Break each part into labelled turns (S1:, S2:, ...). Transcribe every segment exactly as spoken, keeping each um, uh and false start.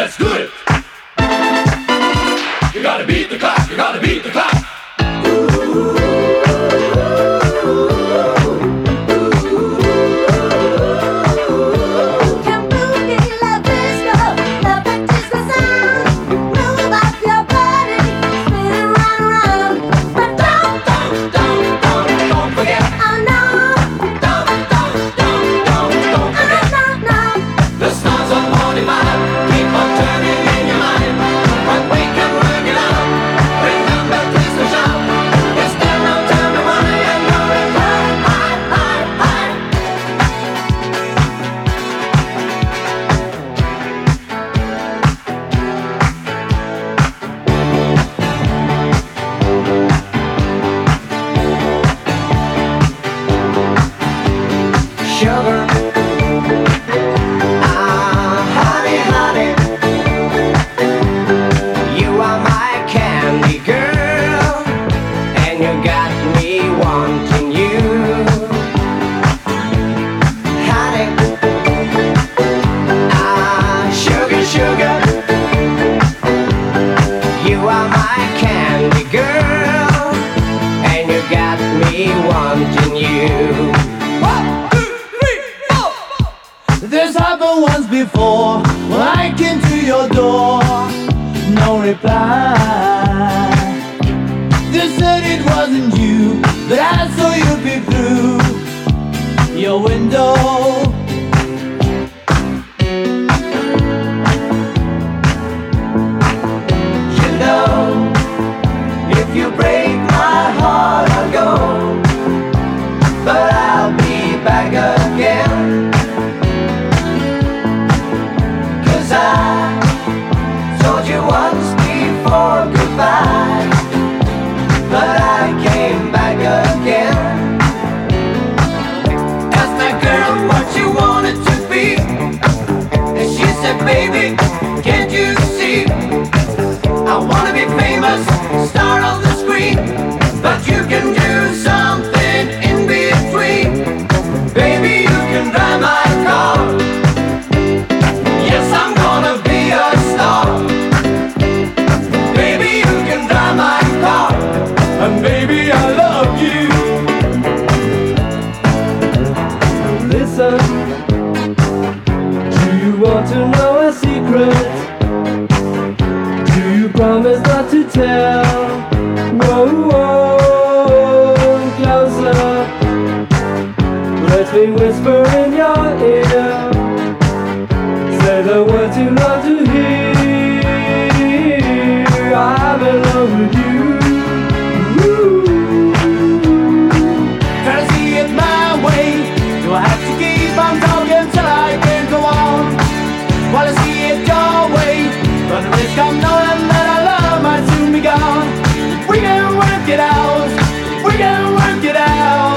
S1: let's do it. You gotta beat the clock, you gotta beat the clock.
S2: Sugar, ah, honey, honey, you are my candy girl, and you got me wanting you. Honey, ah, sugar, sugar, you are my candy girl, and you got me wanting you.
S3: This happened once before, when I came to your door, no reply. They said it wasn't you, but I saw you peep through your window.
S2: You know, if you break my heart, I'll go, but I'll be back again. I told you once before goodbye, but I came back again. Asked that girl what you wanted to be, and she said, baby, can't you see? I wanna be famous, star on the screen, but you can do something in between. Baby, you can drive my car. Yes, I'm gonna be a star. Baby, you can drive my car,
S3: And baby, I love you. Listen, do you want to know a secret? Do you promise not to tell? Whoa, whoa, closer. Let me whisper in your ear. Say the words you love to hear. I'm in love with you. Ooh. Try to see it my way. Do I have to keep on talking till I can't go on? While I see it your way, but the risk of knowing that our love might soon be gone. We can work it out. We can work it out.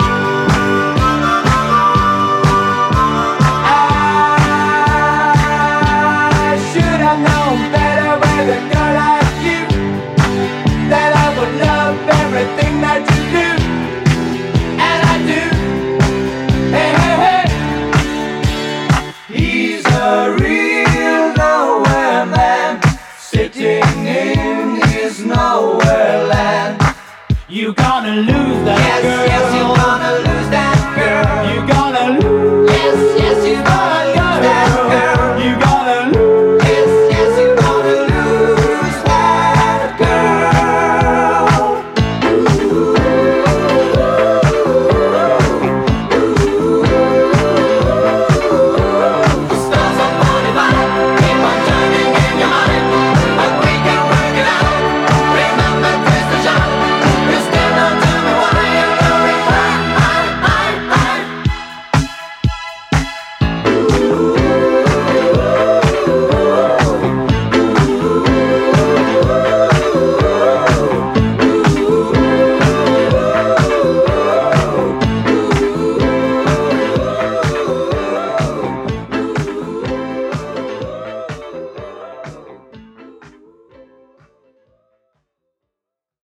S2: everything that you do, and I do. Hey, hey, hey. He's a real